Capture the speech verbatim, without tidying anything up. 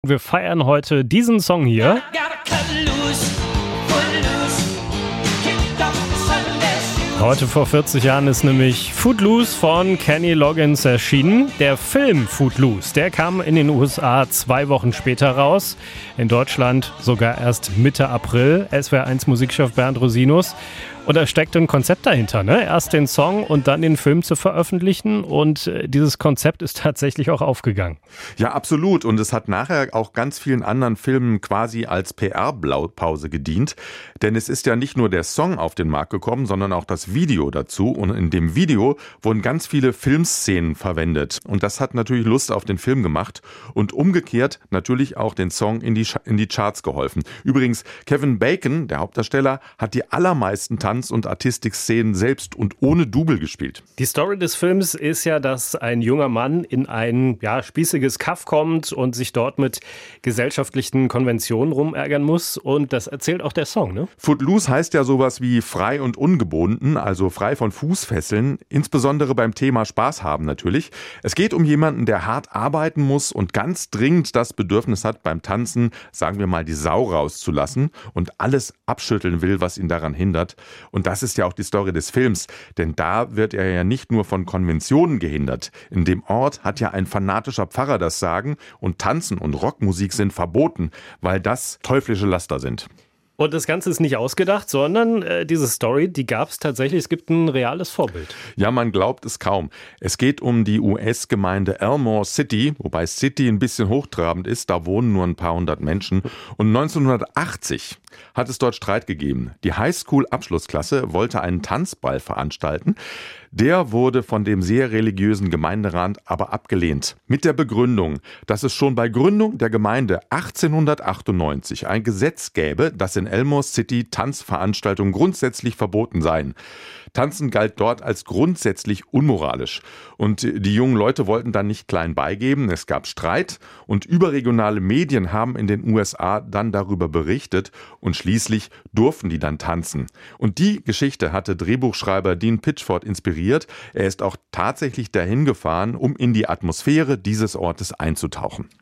Wir feiern heute diesen Song hier. Heute vor vierzig Jahren ist nämlich Footloose von Kenny Loggins erschienen. Der Film Footloose, der kam in den U S A zwei Wochen später raus. In Deutschland sogar erst Mitte April. S W R eins Musikchef Bernd Rosinus. Und da steckt ein Konzept dahinter, ne? Erst den Song und dann den Film zu veröffentlichen. Und dieses Konzept ist tatsächlich auch aufgegangen. Ja, absolut. Und es hat nachher auch ganz vielen anderen Filmen quasi als P R-Blaupause gedient. Denn es ist ja nicht nur der Song auf den Markt gekommen, sondern auch das Video dazu. Und in dem Video wurden ganz viele Filmszenen verwendet. Und das hat natürlich Lust auf den Film gemacht. Und umgekehrt natürlich auch den Song in die, in die Charts geholfen. Übrigens, Kevin Bacon, der Hauptdarsteller, hat die allermeisten Tanz- und Artistik-Szenen selbst und ohne Double gespielt. Die Story des Films ist ja, dass ein junger Mann in ein ja, spießiges Kaff kommt und sich dort mit gesellschaftlichen Konventionen rumärgern muss. Und das erzählt auch der Song, ne? Footloose heißt ja sowas wie frei und ungebunden, also frei von Fußfesseln, insbesondere beim Thema Spaß haben natürlich. Es geht um jemanden, der hart arbeiten muss und ganz dringend das Bedürfnis hat, beim Tanzen, sagen wir mal, die Sau rauszulassen und alles abschütteln will, was ihn daran hindert. Und das ist ja auch die Story des Films, denn da wird er ja nicht nur von Konventionen gehindert. In dem Ort hat ja ein fanatischer Pfarrer das Sagen und Tanzen und Rockmusik sind verboten, weil das teuflische Laster sind. Und das Ganze ist nicht ausgedacht, sondern äh, diese Story, die gab es tatsächlich. Es gibt ein reales Vorbild. Ja, man glaubt es kaum. Es geht um die U S-Gemeinde Elmore City, wobei City ein bisschen hochtrabend ist. Da wohnen nur ein paar hundert Menschen. Und neunzehnhundertachtzig hat es dort Streit gegeben. Die Highschool-Abschlussklasse wollte einen Tanzball veranstalten. Der wurde von dem sehr religiösen Gemeinderat aber abgelehnt. Mit der Begründung, dass es schon bei Gründung der Gemeinde achtzehnhundertachtundneunzig ein Gesetz gäbe, dass in Elmore City Tanzveranstaltungen grundsätzlich verboten seien. Tanzen galt dort als grundsätzlich unmoralisch. Und die jungen Leute wollten dann nicht klein beigeben. Es gab Streit und überregionale Medien haben in den U S A dann darüber berichtet und schließlich durften die dann tanzen. Und die Geschichte hatte Drehbuchschreiber Dean Pitchford inspiriert. Er ist auch tatsächlich dahin gefahren, um in die Atmosphäre dieses Ortes einzutauchen.